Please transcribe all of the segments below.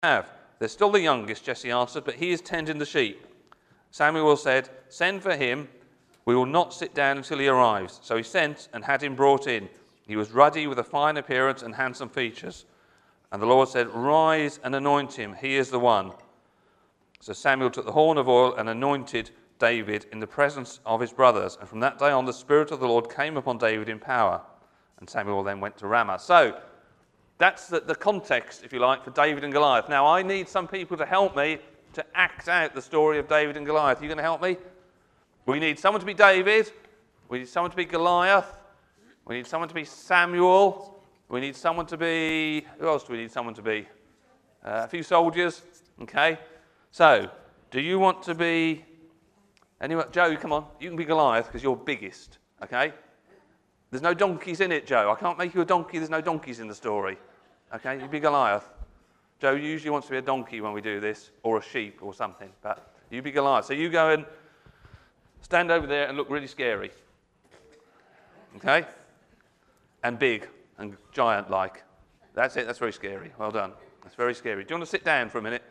have. They're still the youngest, Jesse answered, but he is tending the sheep. Samuel said, send for him. We will not sit down until he arrives. So he sent and had him brought in. He was ruddy with a fine appearance and handsome features. And the Lord said, rise and anoint him. He is the one. So Samuel took the horn of oil and anointed David in the presence of his brothers. And from that day on, the Spirit of the Lord came upon David in power. And Samuel then went to Ramah. So that's the context, if you like, for David and Goliath. Now, I need some people to help me to act out the story of David and Goliath. Are you going to help me? We need someone to be David. We need someone to be Goliath. We need someone to be Samuel. We need someone to be... Who else do we need someone to be? A few soldiers. Okay. So, do you want to be... Anyone? Joe, come on. You can be Goliath because you're biggest. Okay. There's no donkeys in it, Joe. I can't make you a donkey. There's no donkeys in the story. Okay. You be Goliath. Joe usually wants to be a donkey when we do this, or a sheep or something. But you be Goliath. So you go and stand over there and look really scary. Okay? And big and giant-like. That's it. That's very scary. Well done. That's very scary. Do you want to sit down for a minute?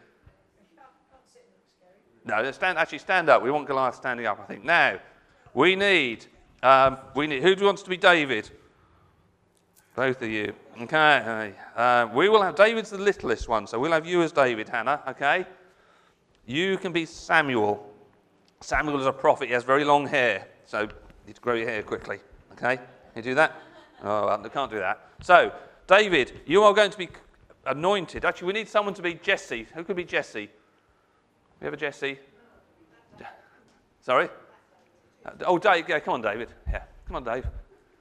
No, stand up. We want Goliath standing up, I think. Now, we need who wants to be David? Both of you. Okay. We will have David's the littlest one, so we'll have you as David, Hannah. Okay. You can be Samuel. Samuel is a prophet. He has very long hair, so you need to grow your hair quickly. Okay. Can you do that? Oh, I can't do that. So, David, you are going to be anointed. Actually, we need someone to be Jesse. Who could be Jesse? We have a Jesse. Sorry? Oh, Dave. Yeah, come on, David. Yeah, come on, Dave.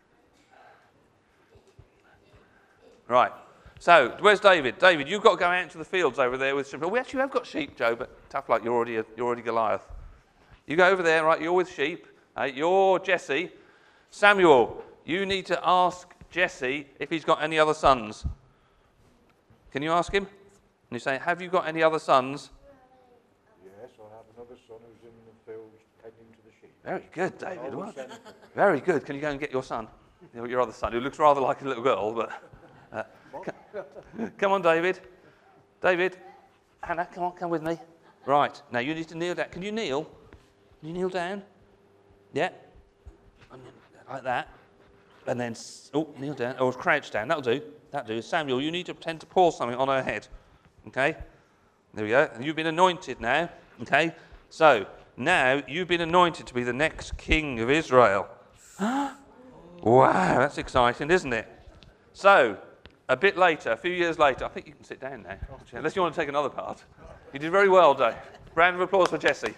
Right. So, where's David? David, you've got to go out into the fields over there with sheep. We actually have got sheep, Joe, but tough luck, you're already Goliath. You go over there, right? You're with sheep. You're Jesse. Samuel, you need to ask Jesse if he's got any other sons. Can you ask him? And you say, have you got any other sons? Yes, I have another son who's in the fields tending to the sheep. Very good, David. Well, very good. Can you go and get your son? Your other son, who looks rather like a little girl, but... Come on, David. David. Hannah, come with me. Right. Now, you need to kneel down. Can you kneel? Can you kneel down? Yeah. Like that. And then, kneel down. Or crouch down. That'll do. Samuel, you need to pretend to pour something on her head. Okay? There we go. And you've been anointed now. Okay? So, now you've been anointed to be the next king of Israel. Wow, that's exciting, isn't it? So, a bit later, a few years later, I think you can sit down now, unless you want to take another part. You did very well, Dave. Round of applause for Jesse.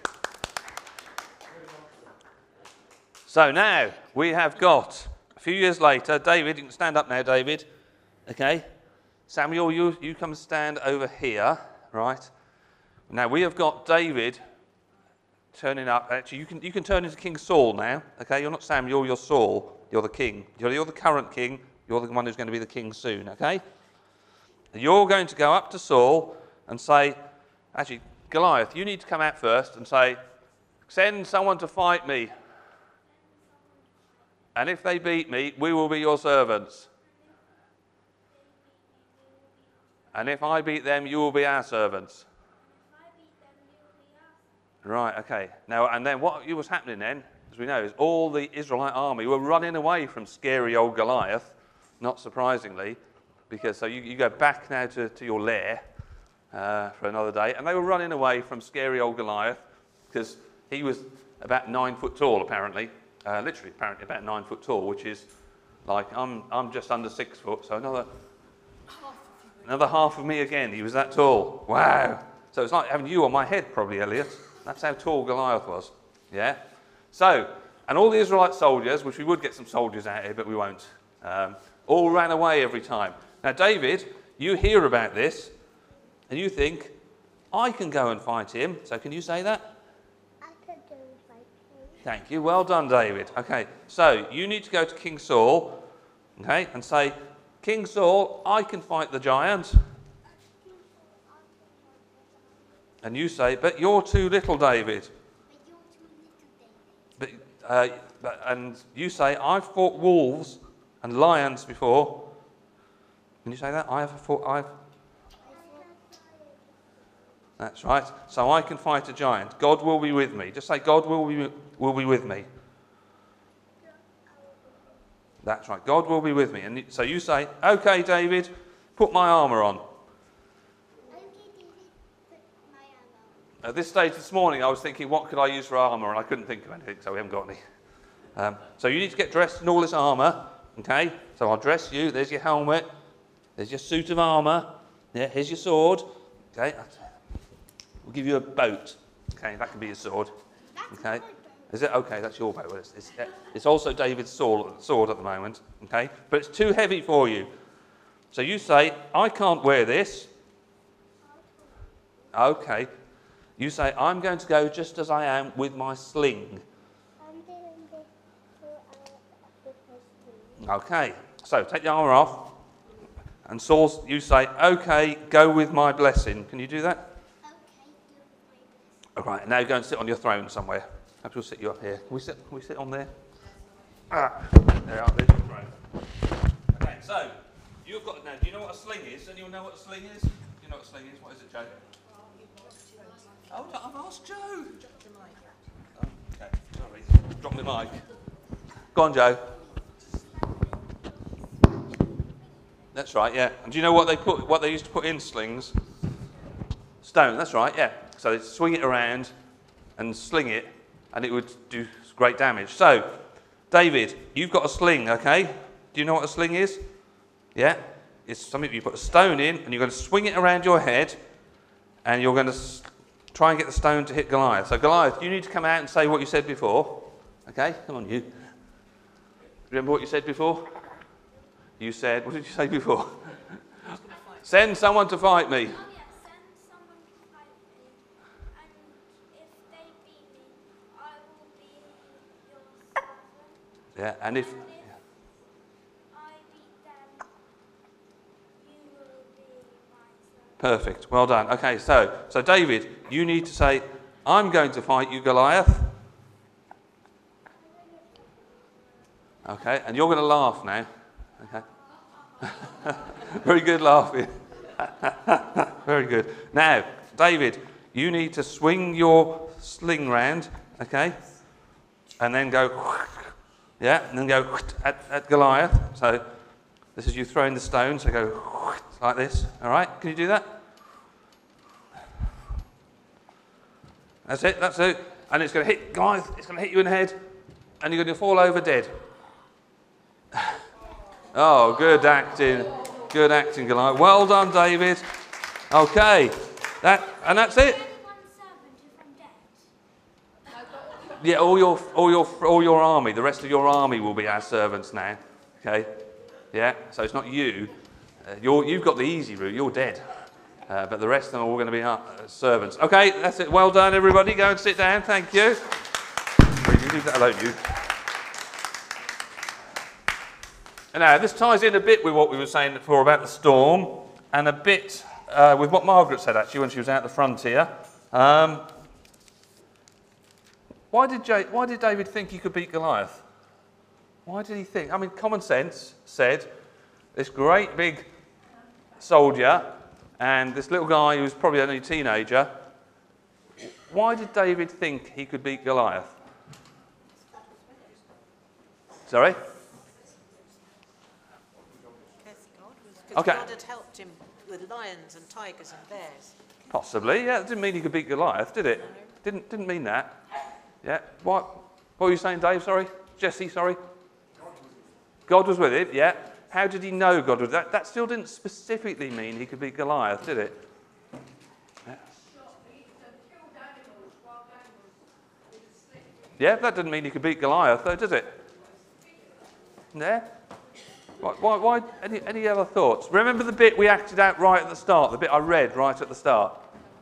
So now, we have got, a few years later, David, you can stand up now, David. Okay. Samuel, you come stand over here, right? Now, we have got David turning up. Actually, you can turn into King Saul now. Okay, you're not Samuel, you're Saul. You're the king. You're the current king. You're the one who's going to be the king soon, okay? You're going to go up to Saul and say, actually, Goliath, you need to come out first and say, send someone to fight me. And if they beat me, we will be your servants. And if I beat them, you will be our servants. Right, okay. Now, and then what was happening then, as we know, is all the Israelite army were running away from scary old Goliath. Not surprisingly, because so you go back now to your lair for another day, and they were running away from scary old Goliath because he was about 9 foot tall, apparently, literally apparently about 9 foot tall, which is like I'm just under 6 foot, so another half of me again. He was that tall. Wow! So it's like having you on my head, probably, Elliot. That's how tall Goliath was. Yeah. So, and all the Israelite soldiers, which we would get some soldiers out here, but we won't. All ran away every time. Now, David, you hear about this, and you think, I can go and fight him. So can you say that? I can go and fight him. Thank you. Well done, David. Okay, so you need to go to King Saul, okay, and say, King Saul, I can fight the giant. And you say, but you're too little, David. And you say, I've fought wolves and lions before. Can you say that? That's right. So I can fight a giant. God will be with me. Just say, God will be with me. That's right. God will be with me. And so you say, okay, David, put my armour on. Okay, David, put my armor on. At this stage this morning, I was thinking, what could I use for armour? And I couldn't think of anything, so we haven't got any. So you need to get dressed in all this armour. Okay? So I'll dress you. There's your helmet. There's your suit of armour. Yeah, here's your sword. Okay? We'll give you a boat. Okay, that can be your sword. Okay? Is it? Okay, that's your boat. Well, it's also David's sword at the moment. Okay? But it's too heavy for you. So you say, I can't wear this. Okay. You say, I'm going to go just as I am with my sling. I'm doing this with my sling. Okay. So take the armour off. And Saul, you say, okay, go with my blessing. Can you do that? Okay, do my All right, now go and sit on your throne somewhere. Perhaps we'll sit you up here. Can we sit on there? Ah, there are. There's your throne. Okay, so you've got now. Do you know what a sling is? Anyone know what a sling is? Do you know what a sling is? What is it, Joe? Oh, I've asked Joe. Oh, okay, sorry. Drop the mic. Go on, Joe. That's right. Yeah. And do you know what they used to put in slings? Stone. That's right. Yeah. So they swing it around and sling it, and it would do great damage. So, David, you've got a sling, okay? Do you know what a sling is? Yeah? It's something you put a stone in, and you're going to swing it around your head, and you're going to try and get the stone to hit Goliath. So, Goliath, you need to come out and say what you said before. Okay? Come on, you. Remember what you said before? You said, what did you say before? Send someone to fight me. Oh yeah, send someone to fight me, and if they beat me, I will be your servant. Yeah, and if... And if I beat them, you will be my servant. Perfect. Well done. Okay, so David, you need to say, I'm going to fight you, Goliath. Okay, and you're going to laugh now. Okay. Very good laughing. Very good. Now, David, you need to swing your sling round, okay? And then go, yeah, and then go at Goliath. So this is you throwing the stone, so go like this. All right, can you do that? That's it, that's it. And it's going to hit Goliath, it's going to hit you in the head, and you're going to fall over dead. Oh, good acting. Good acting, Goliath. Well done, David. Okay. That's it. One servant if I'm dead. Yeah, all your army, the rest of your army will be our servants now. Okay? Yeah, so it's not you. You've got the easy route, you're dead. But the rest of them are all going to be our servants. Okay, that's it. Well done, everybody. Go and sit down. Thank you. You leave that alone, you. And now, this ties in a bit with what we were saying before about the storm, and a bit with what Margaret said, actually, when she was out the front here. Why did David think he could beat Goliath? Why did he think? I mean, common sense said this great big soldier and this little guy who was probably only a teenager. Why did David think he could beat Goliath? Sorry? Because Okay. God had helped him with lions and tigers and bears. Possibly, yeah. It didn't mean he could beat Goliath, did it? Didn't mean that. Yeah. What were you saying, Dave? Sorry? Jesse, sorry? God was with him, yeah. How did he know God was that still didn't specifically mean he could beat Goliath, did it? Yeah. Yeah, that didn't mean he could beat Goliath, though, does it? Yeah? Why? Any other thoughts? Remember the bit we acted out right at the start, the bit I read right at the start?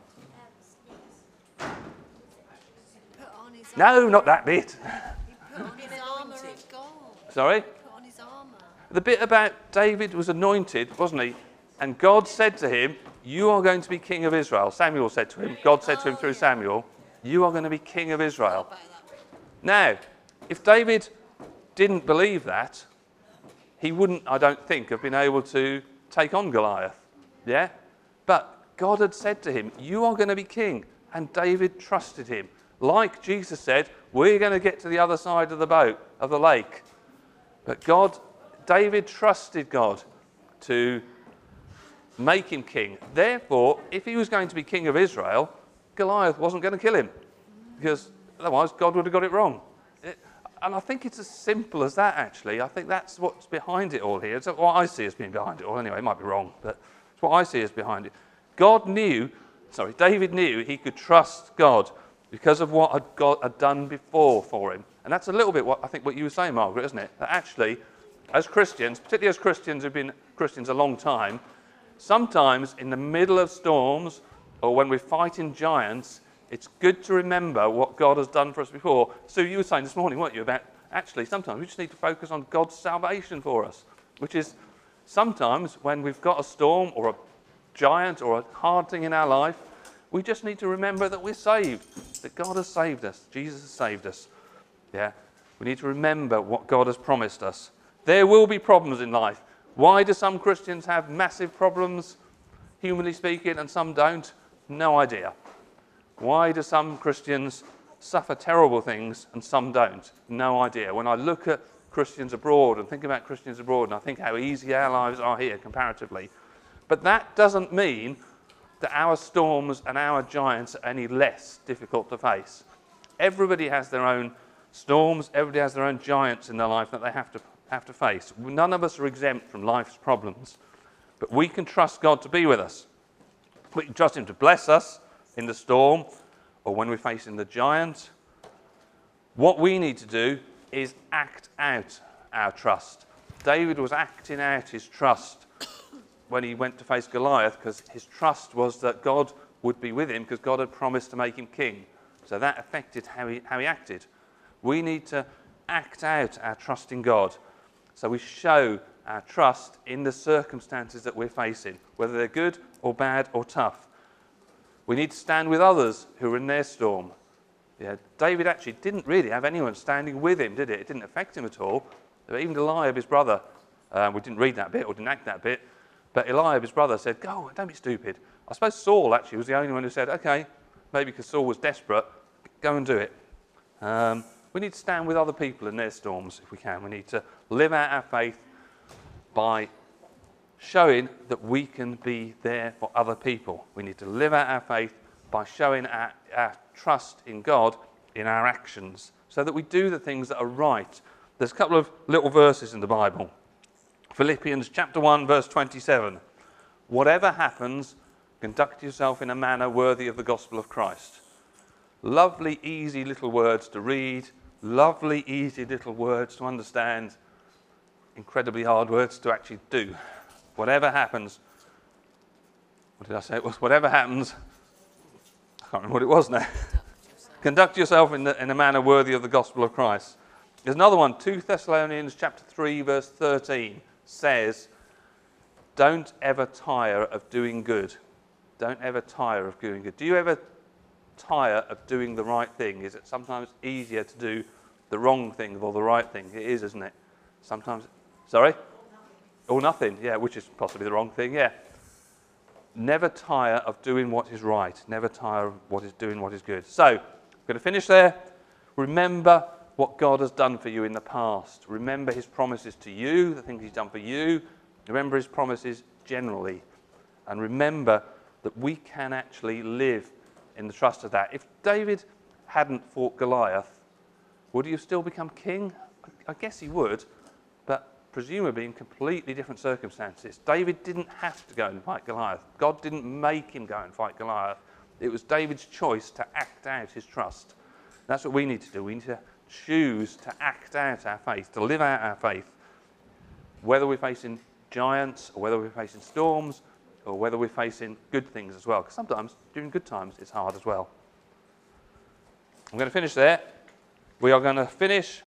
No, not that bit. Put on his armour of gold. Sorry? Put on his armour. The bit about David was anointed, wasn't he? And God said to him, you are going to be king of Israel. Samuel said to him, God said to him through Samuel, you are going to be king of Israel. Now, if David didn't believe that, he wouldn't, I don't think, have been able to take on Goliath. Yeah? But God had said to him, you are going to be king. And David trusted him. Like Jesus said, we're going to get to the other side of the boat, of the lake. But David trusted God to make him king. Therefore, if he was going to be king of Israel, Goliath wasn't going to kill him, because otherwise God would have got it wrong. And I think it's as simple as that, actually. I think that's what's behind it all here. It's what I see as being behind it all. Anyway, it might be wrong, but it's what I see as behind it. David knew he could trust God because of what God had done before for him. And that's a little bit what you were saying, Margaret, isn't it? That actually, as Christians, particularly as Christians who've been Christians a long time, sometimes in the middle of storms or when we're fighting giants, it's good to remember what God has done for us before. Sue, you were saying this morning, weren't you, about actually sometimes we just need to focus on God's salvation for us, which is sometimes when we've got a storm or a giant or a hard thing in our life, we just need to remember that we're saved, that God has saved us, Jesus has saved us. Yeah, we need to remember what God has promised us. There will be problems in life. Why do some Christians have massive problems, humanly speaking, and some don't? No idea. Why do some Christians suffer terrible things and some don't? No idea. When I look at Christians abroad and think about Christians abroad, and I think how easy our lives are here comparatively, but that doesn't mean that our storms and our giants are any less difficult to face. Everybody has their own storms, everybody has their own giants in their life that they have to face. None of us are exempt from life's problems, but we can trust God to be with us. We can trust him to bless us in the storm or when we're facing the giant. What we need to do is act out our trust. David was acting out his trust when he went to face Goliath, because his trust was that God would be with him, because God had promised to make him king. So that affected how he acted. We need to act out our trust in God. So we show our trust in the circumstances that we're facing, whether they're good or bad or tough. We need to stand with others who are in their storm. Yeah, David actually didn't really have anyone standing with him, did it? It didn't affect him at all. Even Eliab, his brother, we didn't read that bit or didn't act that bit, but Eliab, his brother, said, go, don't be stupid. I suppose Saul actually was the only one who said, okay, maybe because Saul was desperate, go and do it. We need to stand with other people in their storms if we can. We need to live out our faith by showing that we can be there for other people. We need to live out our faith by showing our trust in God in our actions, so that we do the things that are right. There's a couple of little verses in the Bible. Philippians chapter 1, verse 27. Whatever happens, conduct yourself in a manner worthy of the gospel of Christ. Lovely, easy little words to read. Lovely, easy little words to understand. Incredibly hard words to actually do. Whatever happens. What did I say it was? Whatever happens. I can't remember what it was now. Conduct yourself in a manner worthy of the gospel of Christ. There's another one. 2 Thessalonians chapter 3, verse 13 says, don't ever tire of doing good. Don't ever tire of doing good. Do you ever tire of doing the right thing? Is it sometimes easier to do the wrong thing or the right thing? It is, isn't it? Sometimes. Sorry? Or nothing. Yeah, which is possibly the wrong thing, yeah. Never tire of doing what is right. Never tire of doing what is good. So, I'm going to finish there. Remember what God has done for you in the past. Remember his promises to you, the things he's done for you. Remember his promises generally. And remember that we can actually live in the trust of that. If David hadn't fought Goliath, would he have still become king? I guess he would, but presumably in completely different circumstances. David didn't have to go and fight Goliath. God didn't make him go and fight Goliath. It was David's choice to act out his trust. That's what we need to do. We need to choose to act out our faith, to live out our faith, whether we're facing giants or whether we're facing storms or whether we're facing good things as well. Because sometimes during good times it's hard as well. I'm going to finish there. We are going to finish